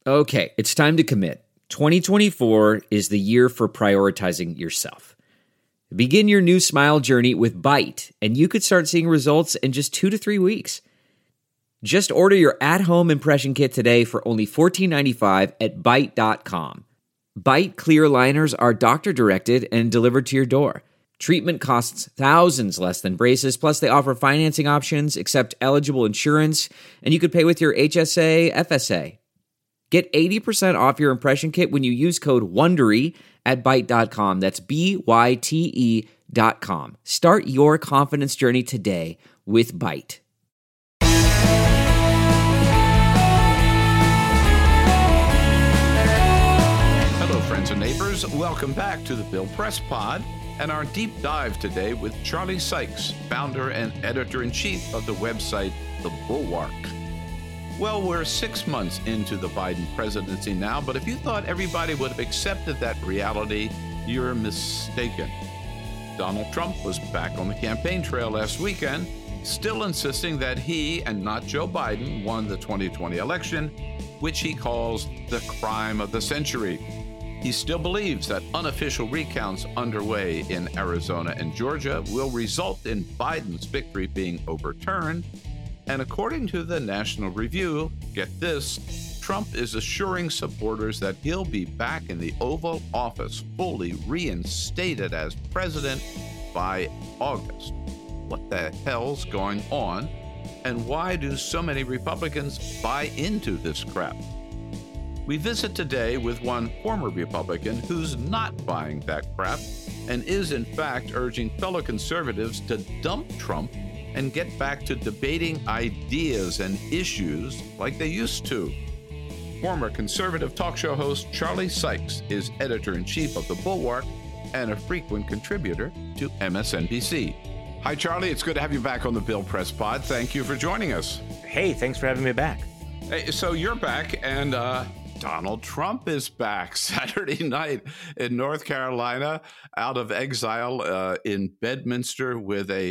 Okay, it's time to commit. 2024 is the year for prioritizing yourself. Begin your new smile journey with Byte, and you could start seeing results in just 2 to 3 weeks. Just order your at-home impression kit today for only $14.95 at Byte.com. Byte clear liners are doctor-directed and delivered to your door. Treatment costs thousands less than braces, plus they offer financing options, accept eligible insurance, and you could pay with your HSA, FSA. Get 80% off your impression kit when you use code WONDERY at Byte.com. That's BYTE.com. Start your confidence journey today with Byte. Hello, friends and neighbors. Welcome back to the Bill Press Pod and our deep dive today with Charlie Sykes, founder and editor-in-chief of the website The Bulwark. Well, we're 6 months into the Biden presidency now, but if you thought everybody would have accepted that reality, you're mistaken. Donald Trump was back on the campaign trail last weekend, still insisting that he and not Joe Biden won the 2020 election, which he calls the crime of the century. He still believes that unofficial recounts underway in Arizona and Georgia will result in Biden's victory being overturned. And according to the National Review, get this, Trump is assuring supporters that he'll be back in the Oval Office, fully reinstated as president by August. What the hell's going on? And why do so many Republicans buy into this crap? We visit today with one former Republican who's not buying that crap and is in fact urging fellow conservatives to dump Trump and get back to debating ideas and issues like they used to. Former conservative talk show host Charlie Sykes is editor-in-chief of The Bulwark and a frequent contributor to MSNBC. Hi, Charlie. It's good to have you back on the Bill Press Pod. Thank you for joining us. Hey, thanks for having me back. Hey, so you're back, and Donald Trump is back Saturday night in North Carolina, out of exile in Bedminster with a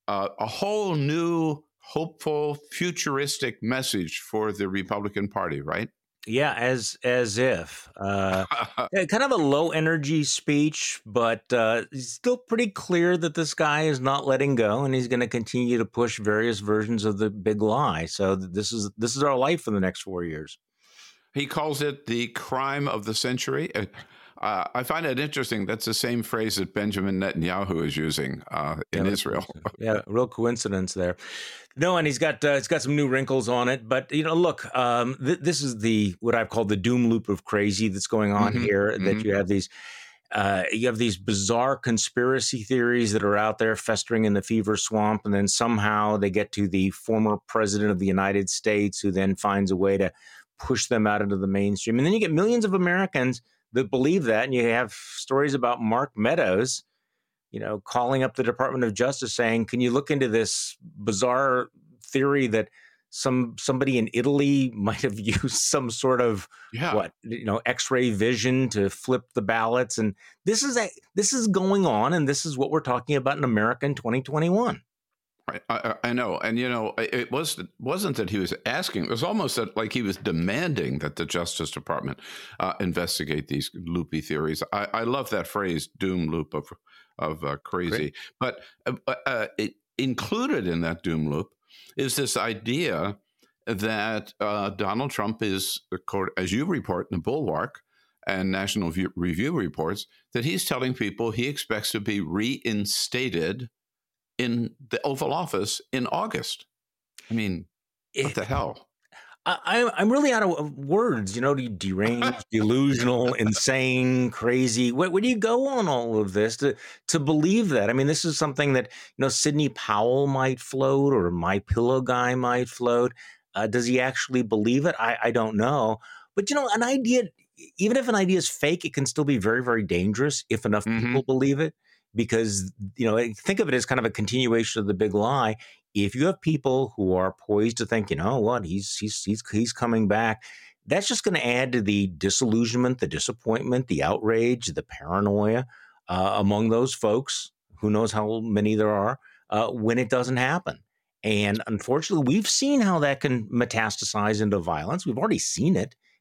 whole new, hopeful, futuristic message for the Republican Party, right? Yeah, as if. Kind of a low energy speech, but it's still pretty clear that this guy is not letting go, and he's going to continue to push various versions of the big lie. So this is our life for the next 4 years. He calls it the crime of the century. I find it interesting. That's the same phrase that Benjamin Netanyahu is using in Israel. Yeah, real coincidence there. No, and it's got some new wrinkles on it. But look, this is what I've called the doom loop of crazy that's going on here. That you have these bizarre conspiracy theories that are out there festering in the fever swamp, and then somehow they get to the former president of the United States, who then finds a way to push them out into the mainstream, and then you get millions of Americans that believe that, and you have stories about Mark Meadows, calling up the Department of Justice saying, "Can you look into this bizarre theory that somebody in Italy might have used some sort of X-ray vision to flip the ballots?" And this is going on, and this is what we're talking about in America in 2021. I know. And, it wasn't that he was asking. It was almost like he was demanding that the Justice Department investigate these loopy theories. I love that phrase, doom loop of crazy. Great. But included in that doom loop is this idea that Donald Trump is, as you report in the Bulwark and National Review reports, that he's telling people he expects to be reinstated in the Oval Office in August. I mean, what the hell? I'm really out of words, deranged, delusional, insane, crazy. Where do you go on all of this to believe that? I mean, this is something that, Sidney Powell might float, or My Pillow guy might float. Does he actually believe it? I don't know. But, an idea, even if an idea is fake, it can still be very, very dangerous if enough people believe it. Because, think of it as kind of a continuation of the big lie. If you have people who are poised to think, he's coming back, that's just going to add to the disillusionment, the disappointment, the outrage, the paranoia among those folks. Who knows how many there are when it doesn't happen. And unfortunately, we've seen how that can metastasize into violence. We've already seen it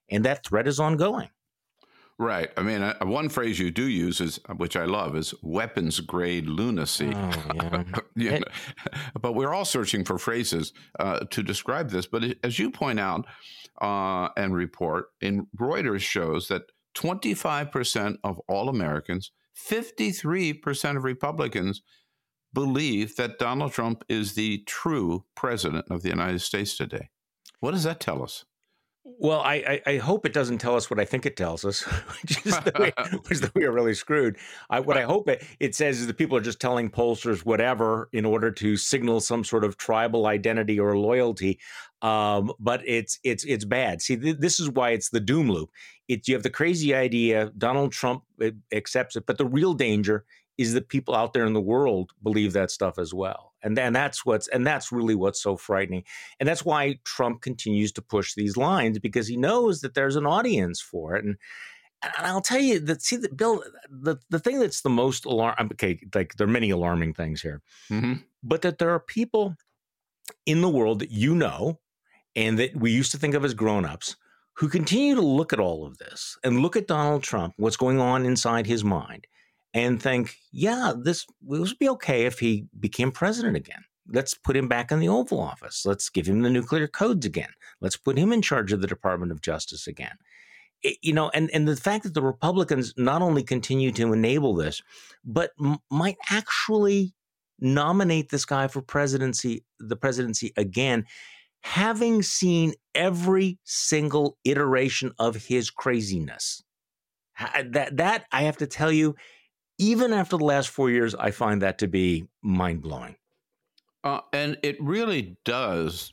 and that threat is ongoing. Right. I mean, one phrase you do use is, which I love, is weapons grade lunacy. Oh, yeah. You know, but we're all searching for phrases to describe this. But as you point out and report, in Reuters shows that 25% of all Americans, 53% of Republicans believe that Donald Trump is the true president of the United States today. What does that tell us? Well, I hope it doesn't tell us what I think it tells us, which is that we are really screwed. What I hope it says is that people are just telling pollsters whatever in order to signal some sort of tribal identity or loyalty. But it's bad. See, this is why it's the doom loop. You have the crazy idea, Donald Trump accepts it, but the real danger is that people out there in the world believe that stuff as well. And that's really what's so frightening. And that's why Trump continues to push these lines, because he knows that there's an audience for it. And I'll tell you that, Bill, the thing that's the most alarming, okay, like there are many alarming things here, but that there are people in the world that you know, and that we used to think of as grown-ups, who continue to look at all of this and look at Donald Trump, what's going on inside his mind, and think, yeah, this would be okay if he became president again. Let's put him back in the Oval Office. Let's give him the nuclear codes again. Let's put him in charge of the Department of Justice again. And the fact that the Republicans not only continue to enable this, but might actually nominate this guy for the presidency again, having seen every single iteration of his craziness. That I have to tell you, even after the last 4 years, I find that to be mind-blowing. And it really does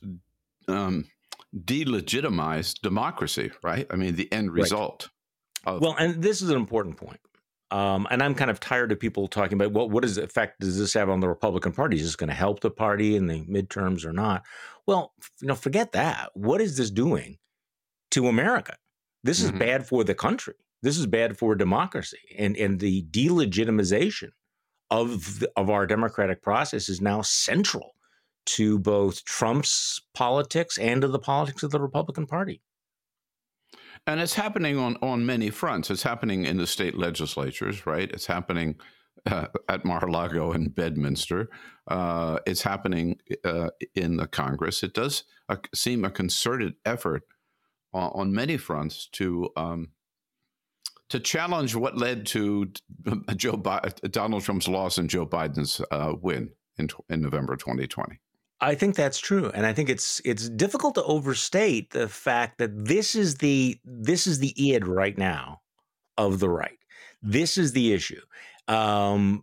delegitimize democracy, right? I mean, the end result. Right. Well, and this is an important point. And I'm kind of tired of people talking about, well, what effect does this have on the Republican Party? Is this going to help the party in the midterms or not? Well, forget that. What is this doing to America? This is bad for the country. This is bad for democracy, and the delegitimization of our democratic process is now central to both Trump's politics and to the politics of the Republican Party. And it's happening on many fronts. It's happening in the state legislatures, right? It's happening at Mar-a-Lago and Bedminster. It's happening in the Congress. It does seem a concerted effort on many fronts to challenge what led to Donald Trump's loss and Joe Biden's win in November 2020. I think that's true, and I think it's difficult to overstate the fact that this is the id right now of the right. This is the issue. At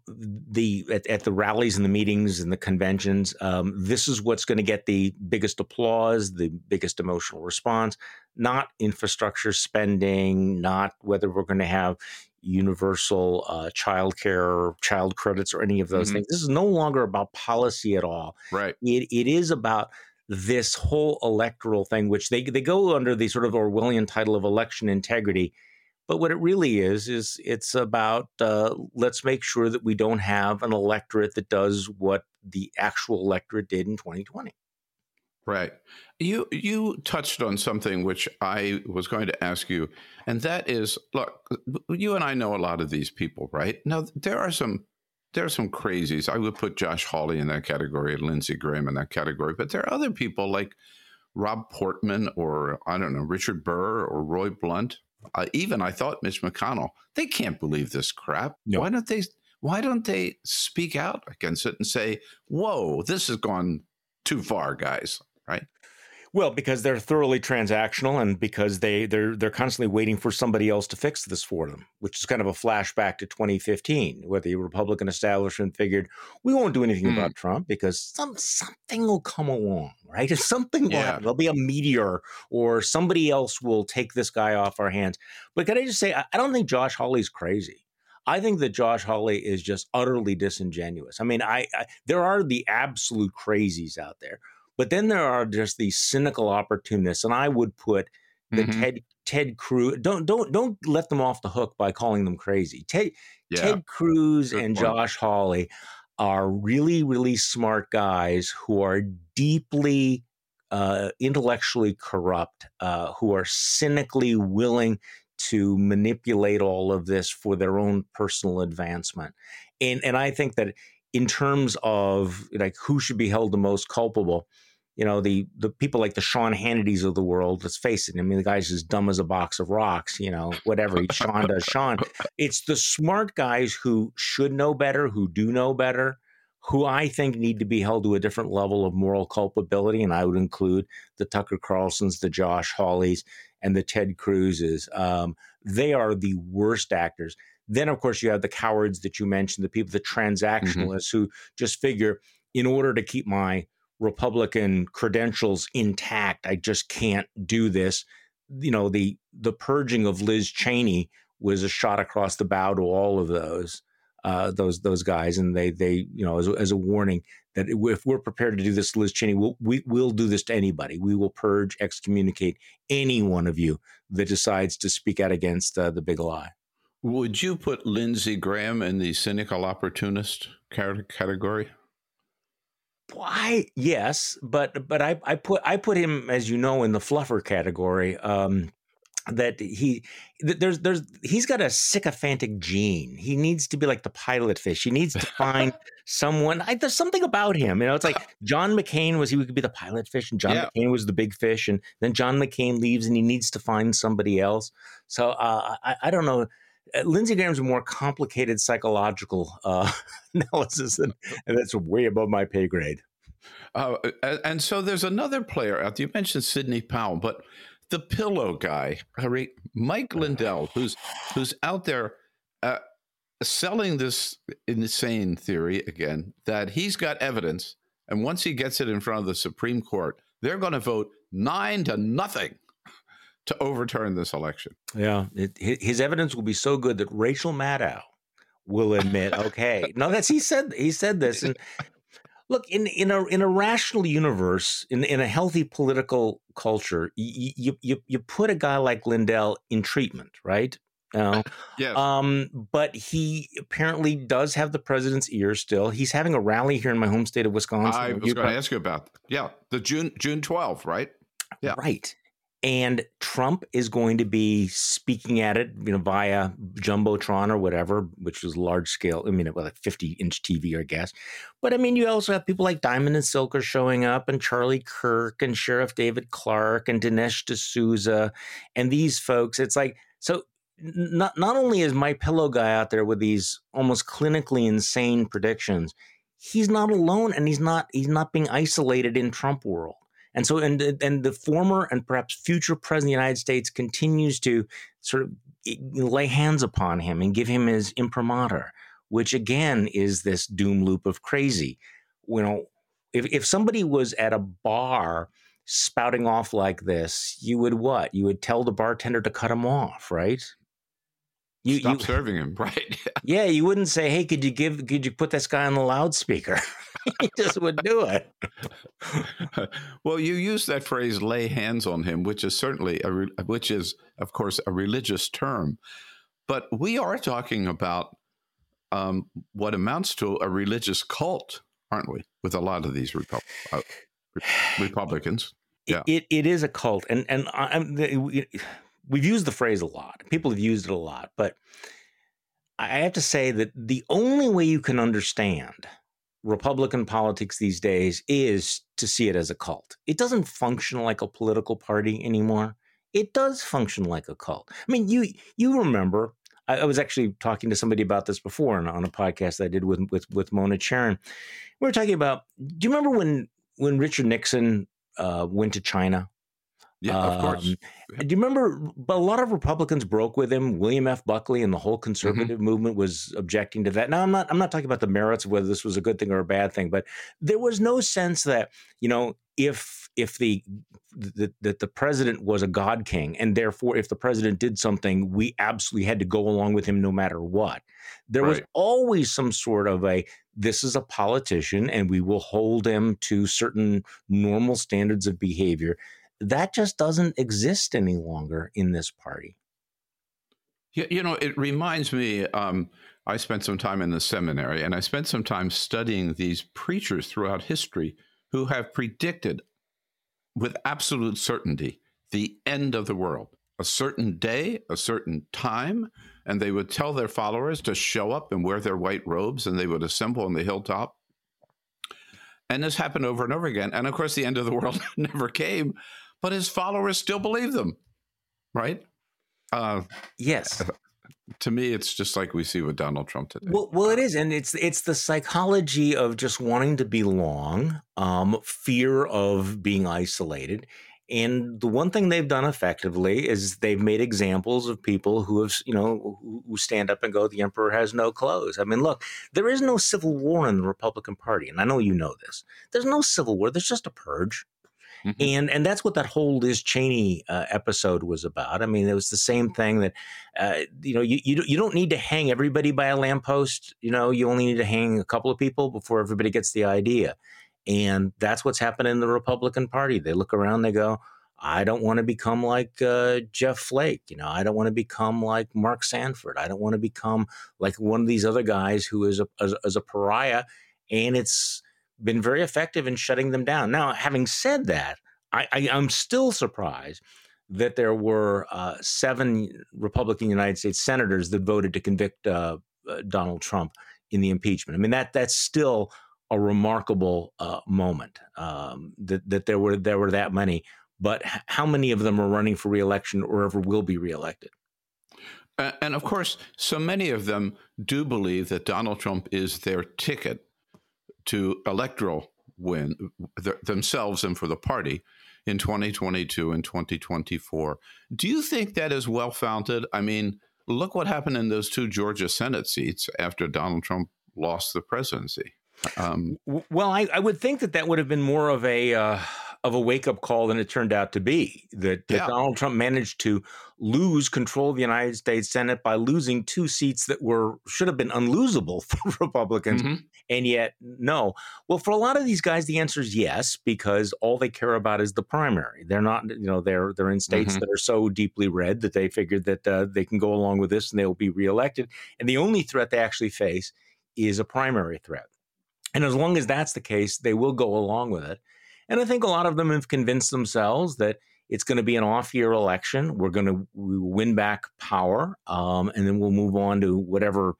the rallies and the meetings and the conventions, this is what's going to get the biggest applause, the biggest emotional response, not infrastructure spending, not whether we're going to have universal child care, child credits, or any of those things. This is no longer about policy at all. Right. It is about this whole electoral thing, which they go under the sort of Orwellian title of election integrity. But what it really is it's about let's make sure that we don't have an electorate that does what the actual electorate did in 2020. Right. You touched on something which I was going to ask you, and that is, look, you and I know a lot of these people, right? Now, there are some crazies. I would put Josh Hawley in that category and Lindsey Graham in that category, but there are other people like Rob Portman or, I don't know, Richard Burr or Roy Blunt. Even I thought Mitch McConnell. They can't believe this crap. No. Why don't they speak out against it and say, "Whoa, this has gone too far, guys"? Right? Well, because they're thoroughly transactional, and because they're constantly waiting for somebody else to fix this for them, which is kind of a flashback to 2015, where the Republican establishment figured we won't do anything about Trump because something will come along, right? If something will happen, there'll be a meteor, or somebody else will take this guy off our hands. But can I just say, I don't think Josh Hawley's crazy. I think that Josh Hawley is just utterly disingenuous. I mean, there are the absolute crazies out there. But then there are just these cynical opportunists, and I would put the Ted Cruz. Don't let them off the hook by calling them crazy. Ted Cruz and Josh Hawley are really, really smart guys who are deeply intellectually corrupt, who are cynically willing to manipulate all of this for their own personal advancement. And I think that in terms of like who should be held the most culpable, the people like the Sean Hannitys of the world, let's face it. I mean, the guy's as dumb as a box of rocks, whatever. Sean does Sean. It's the smart guys who should know better, who do know better, who I think need to be held to a different level of moral culpability. And I would include the Tucker Carlsons, the Josh Hawleys, and the Ted Cruzes. They are the worst actors. Then, of course, you have the cowards that you mentioned, the people, the transactionalists who just figure, in order to keep my Republican credentials intact, I just can't do this. The purging of Liz Cheney was a shot across the bow to all of those guys, and they as a warning that if we're prepared to do this, Liz Cheney, we'll do this to anybody. We will purge, excommunicate any one of you that decides to speak out against the big lie. Would you put Lindsey Graham in the cynical opportunist category? Why? Yes, but I put him, as you know, in the fluffer category. That he's got a sycophantic gene. He needs to be like the pilot fish. He needs to find someone. There's something about him. It's like John McCain he could be the pilot fish, and John McCain was the big fish, and then John McCain leaves, and he needs to find somebody else. So I don't know. Lindsey Graham's a more complicated psychological analysis, and that's way above my pay grade. And so there's another player out there. You mentioned Sidney Powell, but the pillow guy, Mike Lindell, who's out there selling this insane theory again, that he's got evidence, and once he gets it in front of the Supreme Court, they're going to vote 9-0 to overturn this election. Yeah, his evidence will be so good that Rachel Maddow will admit, okay, no, he said this. And look, in a rational universe, in a healthy political culture, you put a guy like Lindell in treatment, right? Yes. But he apparently does have the president's ear still. He's having a rally here in my home state of Wisconsin. I was going to ask you about that. Yeah, the June 12th, right? Yeah, right. And Trump is going to be speaking at it, via Jumbotron or whatever, which is large scale. I mean, like 50-inch TV, I guess. But I mean, you also have people like Diamond and Silk are showing up, and Charlie Kirk, and Sheriff David Clark, and Dinesh D'Souza, and these folks. It's like, so not only is my pillow guy out there with these almost clinically insane predictions, he's not alone, and he's not being isolated in Trump world. And so, and the former and perhaps future president of the United States continues to sort of lay hands upon him and give him his imprimatur, which again is this doom loop of crazy. If somebody was at a bar spouting off like this, you would what? You would tell the bartender to cut him off, right? Stop serving him, right? Yeah, you wouldn't say, "Hey, could you put this guy on the loudspeaker?" He just would do it. Well, you use that phrase "lay hands on him," which is certainly of course, a religious term, but we are talking about what amounts to a religious cult, aren't we? With a lot of these Republicans, yeah, it is a cult, and we've used the phrase a lot. People have used it a lot, but I have to say that the only way you can understand Republican politics these days is to see it as a cult. It doesn't function like a political party anymore. It does function like a cult. I mean, you remember, I was actually talking to somebody about this before on a podcast I did with Mona Charen. We were talking about, do you remember when Richard Nixon went to China? Yeah, of course. Do you remember? But a lot of Republicans broke with him. William F. Buckley and the whole conservative movement was objecting to that. Now, I'm not talking about the merits of whether this was a good thing or a bad thing, but there was no sense that if the president was a god king, and therefore if the president did something, we absolutely had to go along with him no matter what. There was always some sort of this is a politician, and we will hold him to certain normal standards of behavior. That just doesn't exist any longer in this party. It reminds me, I spent some time in the seminary, and I spent some time studying these preachers throughout history who have predicted with absolute certainty the end of the world, a certain day, a certain time, and they would tell their followers to show up and wear their white robes, and they would assemble on the hilltop. And this happened over and over again. And of course, the end of the world never came, but his followers still believe them, right? Yes. To me, it's just like we see with Donald Trump today. Well, it is, and it's the psychology of just wanting to belong, fear of being isolated. And the one thing they've done effectively is they've made examples of people who have, who stand up and go, the emperor has no clothes. I mean, look, there is no civil war in the Republican Party. And I know you know this. There's no civil war. There's just a purge. Mm-hmm. And that's what that whole Liz Cheney episode was about. I mean, it was the same thing that, you don't need to hang everybody by a lamppost. You only need to hang a couple of people before everybody gets the idea. And that's what's happening in the Republican Party. They look around, they go, I don't want to become like Jeff Flake. I don't want to become like Mark Sanford. I don't want to become like one of these other guys who is a pariah. And it's been very effective in shutting them down. Now, having said that, I'm still surprised that there were 7 Republican United States senators that voted to convict Donald Trump in the impeachment. I mean, that's still a remarkable moment that there were that many. But how many of them are running for reelection or ever will be reelected? And of course, so many of them do believe that Donald Trump is their ticket to electoral win themselves and for the party in 2022 and 2024. Do you think that is well-founded? I mean, look what happened in those 2 Georgia Senate seats after Donald Trump lost the presidency. Well, I would think that would have been more of a wake-up call than it turned out to be, that Donald Trump managed to lose control of the United States Senate by losing 2 seats that should have been unlosable for Republicans, and yet no. Well, for a lot of these guys, the answer is yes, because all they care about is the primary. They're not, they're in states that are so deeply red that they figured that they can go along with this and they will be reelected. And the only threat they actually face is a primary threat. And as long as that's the case, they will go along with it. And I think a lot of them have convinced themselves that it's going to be an off-year election. We will win back power, and then we'll move on to whatever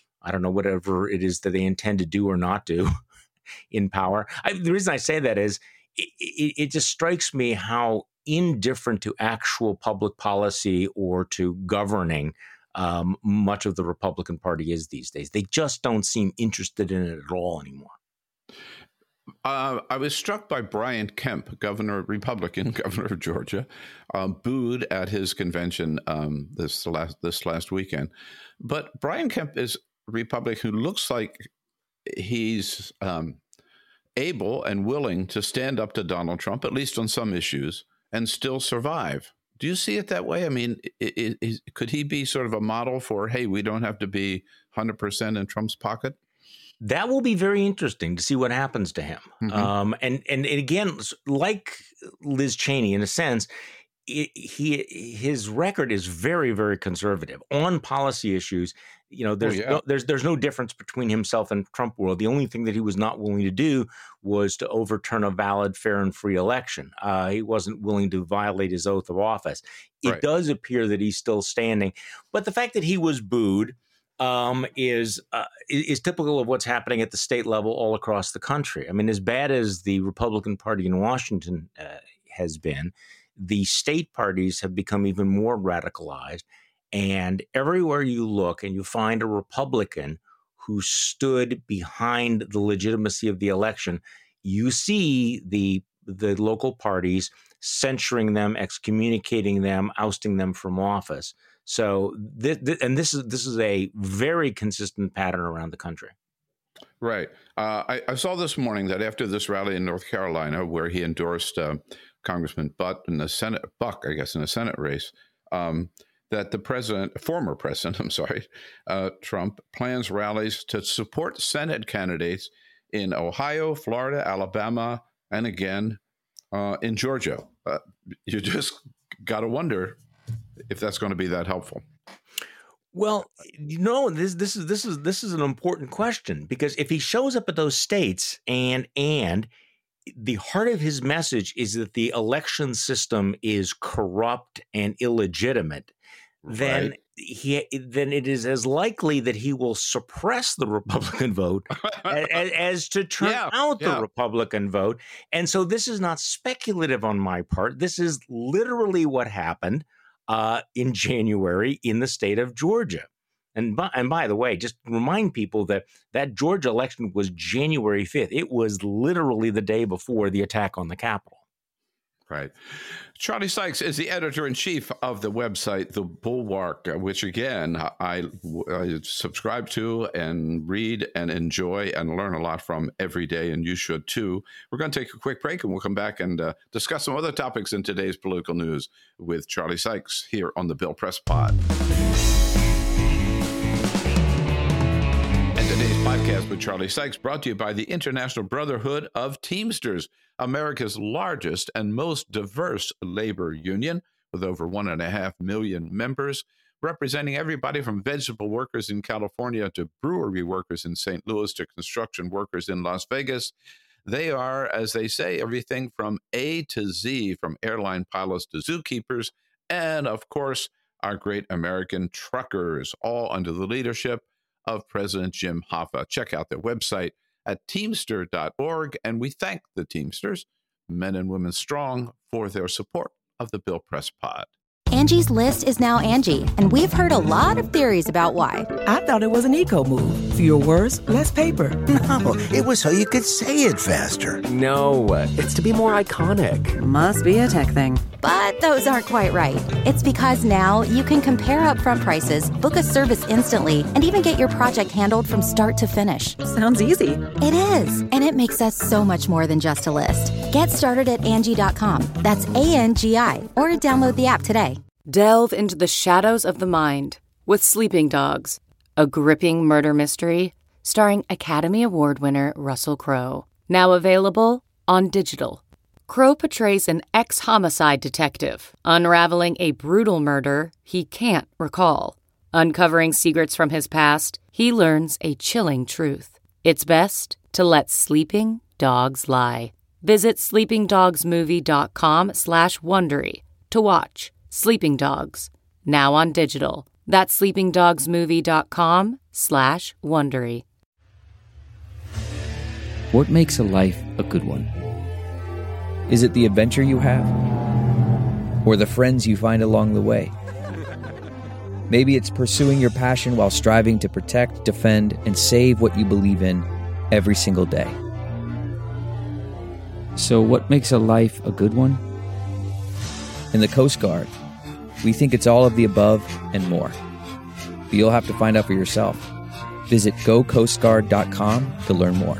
it is that they intend to do or not do in power. The reason I say that is it just strikes me how indifferent to actual public policy or to governing much of the Republican Party is these days. They just don't seem interested in it at all anymore. I was struck by Brian Kemp, Republican governor of Georgia, booed at his convention this last weekend. But Brian Kemp is a Republican who looks like he's able and willing to stand up to Donald Trump, at least on some issues, and still survive. Do you see it that way? I mean, could he be sort of a model for, hey, we don't have to be 100% in Trump's pocket? That will be very interesting to see what happens to him. And again, like Liz Cheney, in a sense, his record is very, very conservative on policy issues. There's no difference between himself and Trump world. The only thing that he was not willing to do was to overturn a valid, fair, and free election. He wasn't willing to violate his oath of office. It does appear that he's still standing, but the fact that he was booed is typical of what's happening at the state level all across the country. I mean, as bad as the Republican Party in Washington has been, the state parties have become even more radicalized. And everywhere you look and you find a Republican who stood behind the legitimacy of the election, you see the local parties censuring them, excommunicating them, ousting them from office. So this is a very consistent pattern around the country. Right. I saw this morning that after this rally in North Carolina, where he endorsed Congressman Buck in the Senate race, that the former president, Trump plans rallies to support Senate candidates in Ohio, Florida, Alabama, and again in Georgia. You just got to wonder if that's going to be that helpful. Well, this is an important question, because if he shows up at those states and the heart of his message is that the election system is corrupt and illegitimate, then it is as likely that he will suppress the Republican vote as to turn out the Republican vote. And so this is not speculative on my part. This is literally what happened in January in the state of Georgia. And by the way, just remind people that Georgia election was January 5th. It was literally the day before the attack on the Capitol. Right. Charlie Sykes is the editor-in-chief of the website, The Bulwark, which, again, I subscribe to and read and enjoy and learn a lot from every day, and you should, too. We're going to take a quick break, and we'll come back and discuss some other topics in today's political news with Charlie Sykes here on the Bill Press Pod. Today's podcast with Charlie Sykes brought to you by the International Brotherhood of Teamsters, America's largest and most diverse labor union, with over 1.5 million members, representing everybody from vegetable workers in California to brewery workers in St. Louis to construction workers in Las Vegas. They are, as they say, everything from A to Z, from airline pilots to zookeepers, and, of course, our great American truckers, all under the leadership of President Jim Hoffa. Check out their website at teamster.org, and we thank the Teamsters, men and women strong, for their support of the Bill Press Pod. Angie's List is now Angie, and we've heard a lot of theories about why. I thought it was an eco move. Fewer words, less paper. No, it was so you could say it faster. No, it's to be more iconic. Must be a tech thing. But those aren't quite right. It's because now you can compare upfront prices, book a service instantly, and even get your project handled from start to finish. Sounds easy. It is, and it makes us so much more than just a list. Get started at Angie.com. That's ANGI, or download the app today. Delve into the shadows of the mind with Sleeping Dogs, a gripping murder mystery starring Academy Award winner Russell Crowe. Now available on digital. Crowe portrays an ex-homicide detective, unraveling a brutal murder he can't recall. Uncovering secrets from his past, he learns a chilling truth. It's best to let sleeping dogs lie. Visit sleepingdogsmovie.com/Wondery to watch Sleeping Dogs, now on digital. That's sleepingdogsmovie.com/Wondery. What makes a life a good one? Is it the adventure you have? Or the friends you find along the way? Maybe it's pursuing your passion while striving to protect, defend, and save what you believe in every single day. So what makes a life a good one? In the Coast Guard, we think it's all of the above and more. But you'll have to find out for yourself. Visit gocoastguard.com to learn more.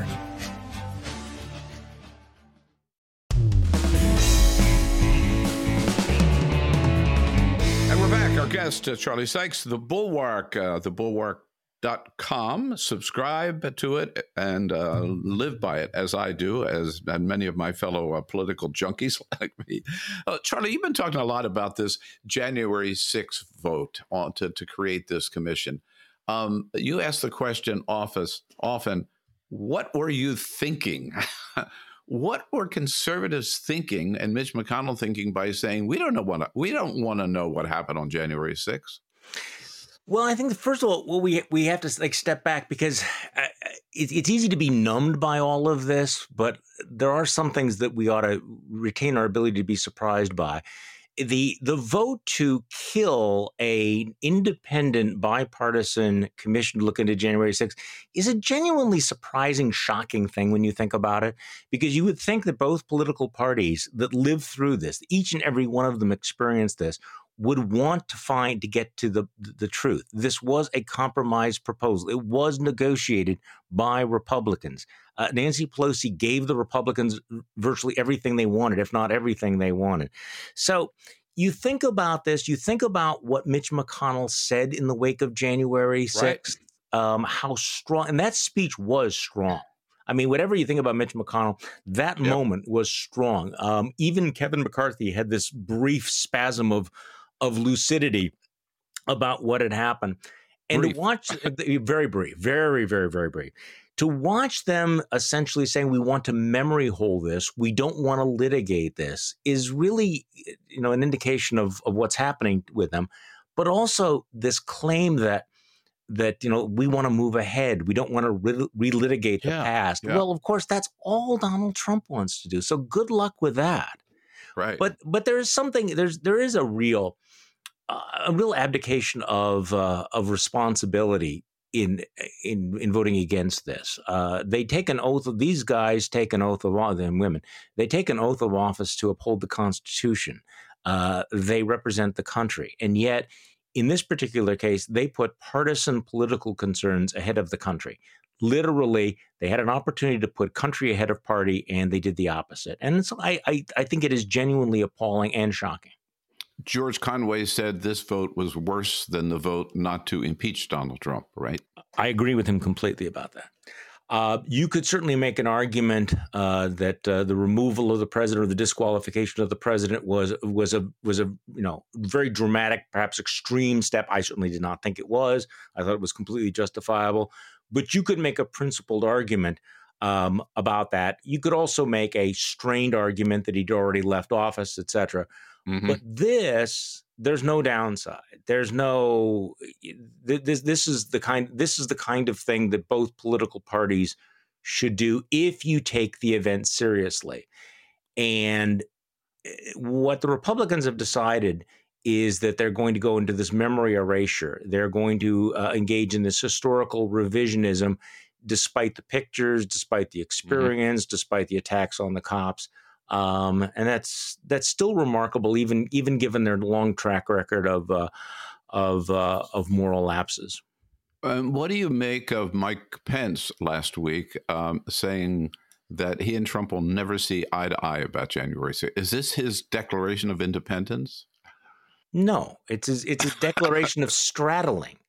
And we're back. Our guest, Charlie Sykes, The Bulwark, thebulwark.com. Subscribe to it and live by it, as I do, and many of my fellow political junkies like me. Charlie, you've been talking a lot about this January 6th vote to create this commission. You ask the question often, what were you thinking? What were conservatives thinking and Mitch McConnell thinking by saying we don't want to know what happened on January 6th? Well, I think first of all, we have to step back because it's easy to be numbed by all of this, but there are some things that we ought to retain our ability to be surprised by. The vote to kill a independent bipartisan commission to look into January 6th is a genuinely surprising, shocking thing when you think about it, because you would think that both political parties that lived through this, each and every one of them experienced this, would want to get to the truth. This was a compromise proposal. It was negotiated by Republicans. Nancy Pelosi gave the Republicans virtually everything they wanted, if not everything they wanted. So you think about this, you think about what Mitch McConnell said in the wake of January 6th, how strong, and that speech was strong. I mean, whatever you think about Mitch McConnell, that moment was strong. Even Kevin McCarthy had this brief spasm of lucidity about what had happened. And brief. to watch, very brief, very, very, very brief. To watch them essentially saying we want to memory hole this, we don't want to litigate this, is really, an indication of what's happening with them. But also this claim that we want to move ahead, we don't want to relitigate the past. Yeah. Well, of course, that's all Donald Trump wants to do. So good luck with that. Right. But there is something. There is a real abdication of responsibility in voting against this. They take an oath. These guys take an oath of office, and women. They take an oath of office to uphold the Constitution. They represent the country, and yet in this particular case, they put partisan political concerns ahead of the country. Literally, they had an opportunity to put country ahead of party, and they did the opposite. And so I think it is genuinely appalling and shocking. George Conway said this vote was worse than the vote not to impeach Donald Trump, right? I agree with him completely about that. You could certainly make an argument that the removal of the president or the disqualification of the president was a very dramatic, perhaps extreme step. I certainly did not think it was. I thought it was completely justifiable. But you could make a principled argument about that. You could also make a strained argument that he'd already left office, et cetera. Mm-hmm. But there's no downside. There's no this is the kind of thing that both political parties should do if you take the event seriously. And what the Republicans have decided is that they're going to go into this memory erasure. They're going to engage in this historical revisionism, despite the pictures, despite the experience, despite the attacks on the cops. And that's still remarkable, even given their long track record of moral lapses. What do you make of Mike Pence last week saying that he and Trump will never see eye to eye about January 6th? Is this his declaration of independence? No, it's a declaration of straddling.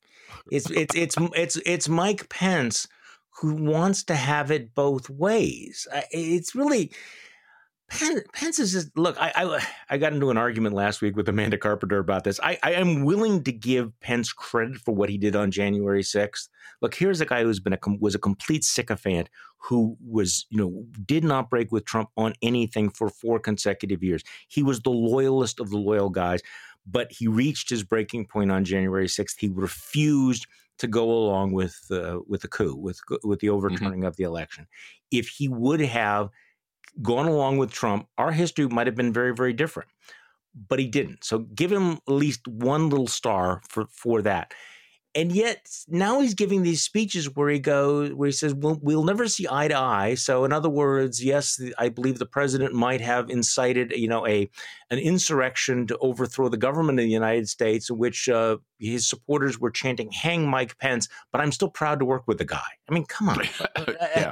It's Mike Pence who wants to have it both ways. It's really. Pence is just, look, I got into an argument last week with Amanda Carpenter about this. I am willing to give Pence credit for what he did on January 6th. Look, here's a guy who's was a complete sycophant who did not break with Trump on anything for 4 consecutive years. He was the loyalist of the loyal guys, but he reached his breaking point on January 6th. He refused to go along with the coup, with the overturning of the election. If he would have gone along with Trump, our history might have been very, very different. But he didn't. So give him at least one little star for that. And yet now he's giving these speeches where he says, well, we'll never see eye to eye. So in other words, yes, I believe the president might have incited, an insurrection to overthrow the government of the United States, in which his supporters were chanting, "Hang Mike Pence," but I'm still proud to work with the guy. I mean, come on. Yeah.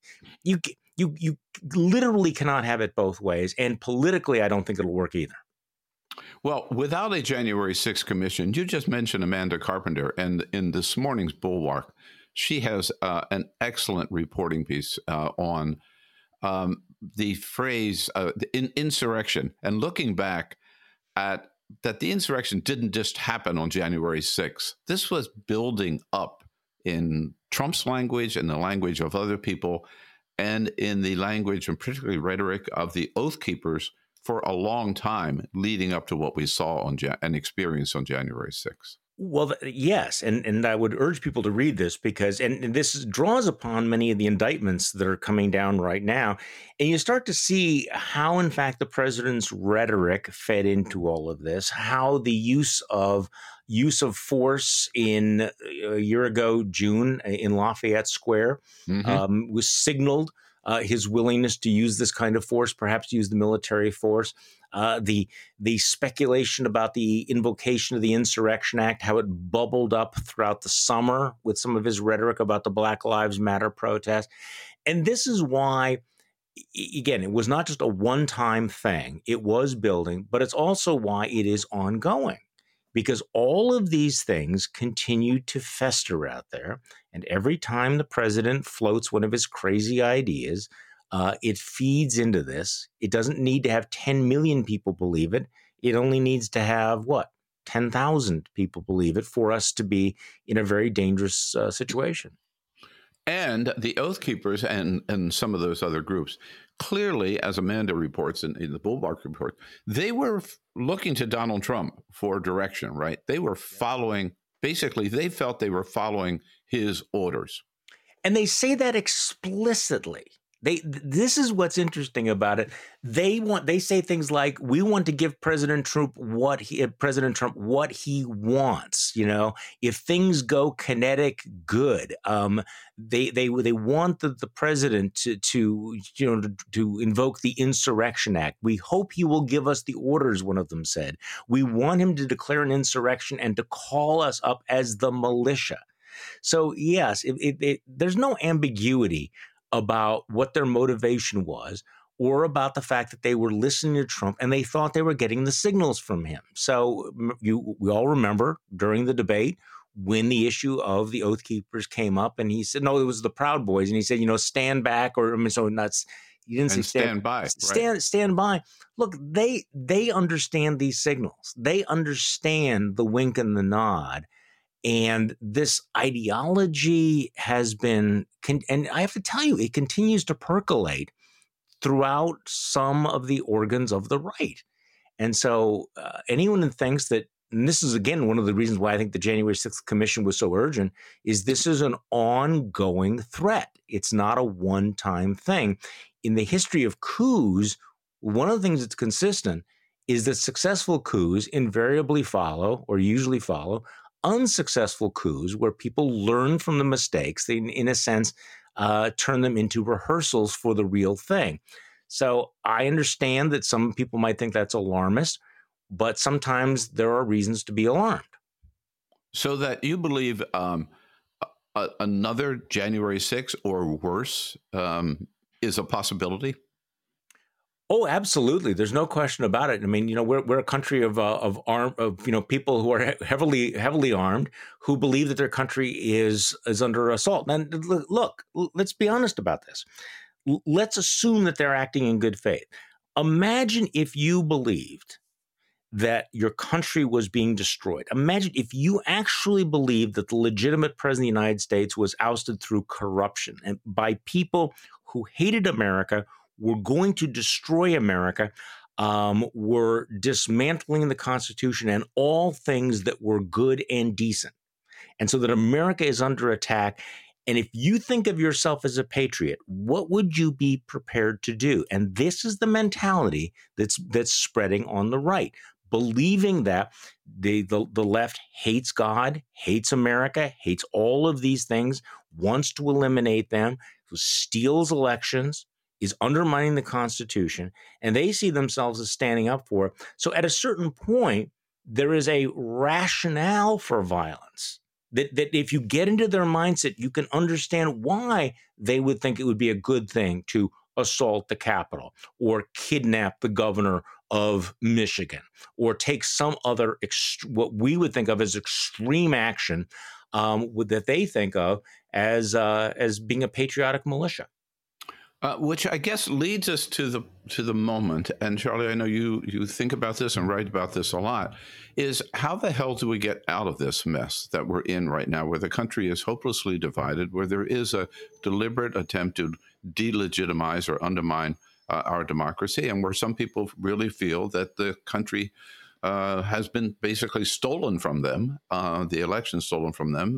You literally cannot have it both ways. And politically, I don't think it'll work either. Well, without a January 6th commission, you just mentioned Amanda Carpenter, and in this morning's Bulwark, she has an excellent reporting piece on the phrase insurrection, and looking back at that the insurrection didn't just happen on January 6th. This was building up in Trump's language and the language of other people, and in the language and particularly rhetoric of the Oath Keepers for a long time leading up to what we saw and experienced on January 6th. Well, yes, and I would urge people to read this because and this draws upon many of the indictments that are coming down right now, and you start to see how, in fact, the president's rhetoric fed into all of this, how the use of force in a year ago, June, in Lafayette Square was signaled. His willingness to use this kind of force, perhaps use the military force, the speculation about the invocation of the Insurrection Act, how it bubbled up throughout the summer with some of his rhetoric about the Black Lives Matter protest. And this is why, again, it was not just a one-time thing. It was building, but it's also why it is ongoing. Because all of these things continue to fester out there. And every time the president floats one of his crazy ideas, it feeds into this. It doesn't need to have 10 million people believe it. It only needs to have, 10,000 people believe it, for us to be in a very dangerous situation. And the Oath Keepers and some of those other groups, clearly, as Amanda reports in the Bulwark report, they were looking to Donald Trump for direction, right? They were following, basically, they felt they were following his orders. And they say that explicitly. This is what's interesting about it. They say things like, we want to give President Trump what he wants. You know, if things go kinetic, good. They want the president to invoke the Insurrection Act. We hope he will give us the orders, one of them said. We want him to declare an insurrection and to call us up as the militia. So yes, there's no ambiguity about what their motivation was, or about the fact that they were listening to Trump and they thought they were getting the signals from him. So we all remember during the debate when the issue of the Oath Keepers came up, and he said, no, it was the Proud Boys, and he said, stand back, or so nuts. You didn't say stand by. Stand by. Look, they understand these signals. They understand the wink and the nod. And this ideology has been, and I have to tell you, it continues to percolate throughout some of the organs of the right. And so anyone who thinks that, and this is, again, one of the reasons why I think the January 6th Commission was so urgent, is this is an ongoing threat. It's not a one-time thing. In the history of coups, one of the things that's consistent is that successful coups invariably follow, or usually follow, unsuccessful coups where people learn from the mistakes. They, in a sense, turn them into rehearsals for the real thing. So I understand that some people might think that's alarmist, but sometimes there are reasons to be alarmed. So that you believe another January 6th or worse is a possibility? Oh, absolutely. There's no question about it. I mean, we're a country of people who are heavily armed, who believe that their country is under assault. And look, let's be honest about this. Let's assume that they're acting in good faith. Imagine if you believed that your country was being destroyed. Imagine if you actually believed that the legitimate president of the United States was ousted through corruption and by people who hated America, were going to destroy America, were dismantling the Constitution and all things that were good and decent. And so that America is under attack. And if you think of yourself as a patriot, what would you be prepared to do? And this is the mentality that's spreading on the right, believing that the left hates God, hates America, hates all of these things, wants to eliminate them, steals elections, is undermining the Constitution, and they see themselves as standing up for it. So at a certain point, there is a rationale for violence that if you get into their mindset, you can understand why they would think it would be a good thing to assault the Capitol or kidnap the governor of Michigan or take some other what we would think of as extreme action that they think of as being a patriotic militia. Which I guess leads us to the moment, and Charlie, I know you think about this and write about this a lot, is how the hell do we get out of this mess that we're in right now, where the country is hopelessly divided, where there is a deliberate attempt to delegitimize or undermine our democracy, and where some people really feel that the country has been basically stolen from them, the election stolen from them,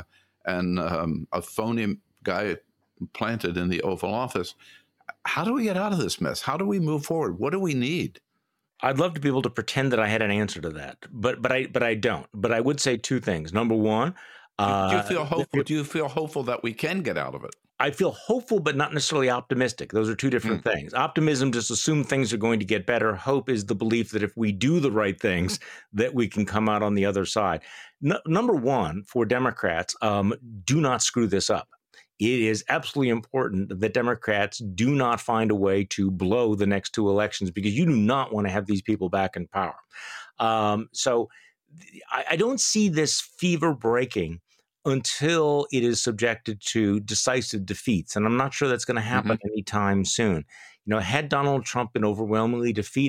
and a phony guy planted in the Oval Office. How do we get out of this mess? How do we move forward? What do we need? I'd love to be able to pretend that I had an answer to that, but I don't. But I would say two things. Number one, do you feel hopeful? Do you feel hopeful that we can get out of it? I feel hopeful, but not necessarily optimistic. Those are two different things. Optimism just assumes things are going to get better. Hope is the belief that if we do the right things, that we can come out on the other side. Number one, for Democrats, do not screw this up. It is absolutely important that Democrats do not find a way to blow the next two elections, because you do not want to have these people back in power. So I don't see this fever breaking until it is subjected to decisive defeats. And I'm not sure that's going to happen anytime soon. Had Donald Trump been overwhelmingly defeated,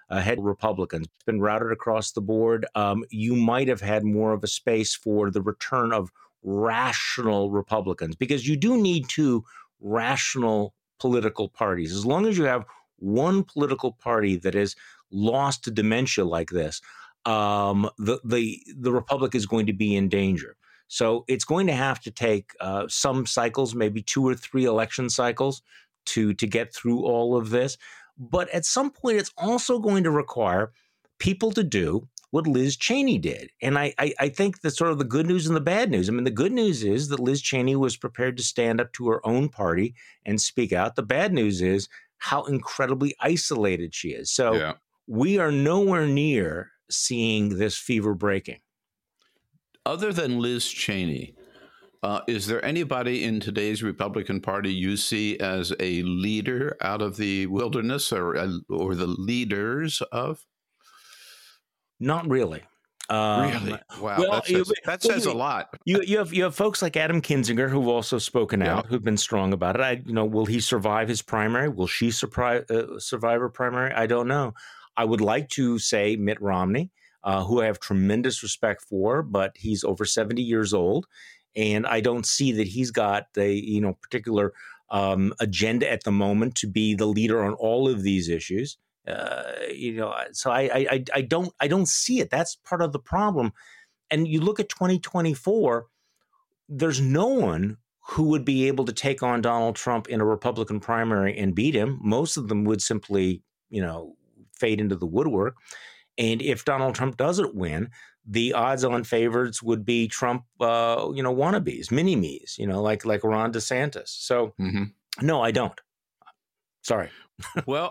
head Republicans. It's been routed across the board. You might have had more of a space for the return of rational Republicans, because you do need two rational political parties. As long as you have one political party that is lost to dementia like this, the Republic is going to be in danger. So it's going to have to take some cycles, maybe 2 or 3 election cycles to get through all of this. But at some point, it's also going to require people to do what Liz Cheney did. And I think that's sort of the good news and the bad news. I mean, the good news is that Liz Cheney was prepared to stand up to her own party and speak out. The bad news is how incredibly isolated she is. So we are nowhere near seeing this fever breaking. Other than Liz Cheney, is there anybody in today's Republican Party you see as a leader out of the wilderness, or the leaders of? Not really. Really? Wow. Well, that says a lot. You have folks like Adam Kinzinger who've also spoken out, who've been strong about it. Will he survive his primary? Will she survive her primary? I don't know. I would like to say Mitt Romney, who I have tremendous respect for, but he's over 70 years old, and I don't see that he's got a particular agenda at the moment to be the leader on all of these issues. So I don't see it. That's part of the problem. And you look at 2024, there's no one who would be able to take on Donald Trump in a Republican primary and beat him. Most of them would simply, fade into the woodwork. And if Donald Trump doesn't win, the odds-on favorites would be Trump, wannabes, mini-me's, like Ron DeSantis. So, no, I don't. Sorry. Well,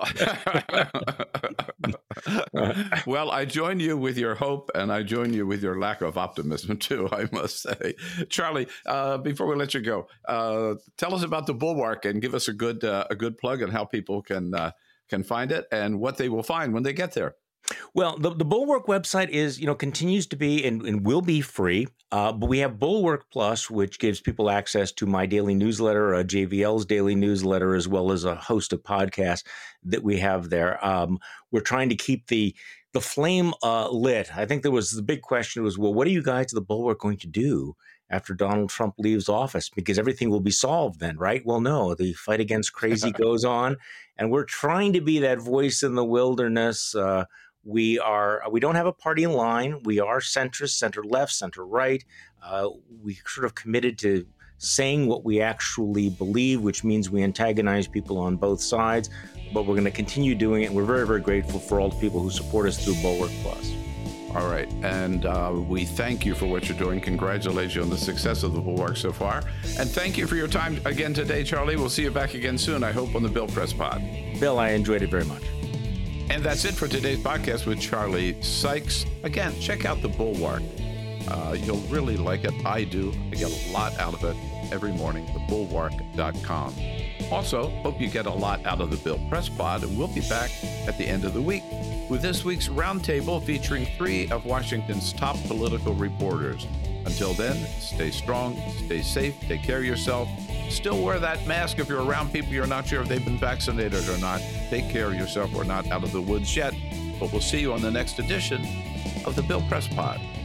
I join you with your hope, and I join you with your lack of optimism too, I must say. Charlie, before we let you go, tell us about the Bulwark and give us a good plug on how people can find it and what they will find when they get there. Well, the Bulwark website is, continues to be and will be free. But we have Bulwark Plus, which gives people access to my daily newsletter, JVL's daily newsletter, as well as a host of podcasts that we have there. We're trying to keep the flame lit. I think the big question was, well, what are you guys at the Bulwark going to do after Donald Trump leaves office? Because everything will be solved then, right? Well, no, the fight against crazy goes on, and we're trying to be that voice in the wilderness. We don't have a party line. We are centrist, center left, center right. We sort of committed to saying what we actually believe, which means we antagonize people on both sides, but we're going to continue doing it. And we're very, very grateful for all the people who support us through Bulwark Plus. All right. And we thank you for what you're doing. Congratulations on the success of the Bulwark so far. And thank you for your time again today, Charlie. We'll see you back again soon, I hope, on the Bill Press Pod. Bill, I enjoyed it very much. And that's it for today's podcast with Charlie Sykes. Again, check out the Bulwark. You'll really like it. I do. I get a lot out of it every morning, thebulwark.com. Also, hope you get a lot out of the Bill Press Pod, and we'll be back at the end of the week with this week's roundtable featuring 3 of Washington's top political reporters. Until then, stay strong, stay safe, take care of yourself. Still wear that mask if you're around people you're not sure if they've been vaccinated or not. Take care of yourself. We're not out of the woods yet, but we'll see you on the next edition of the Bill Press Pod.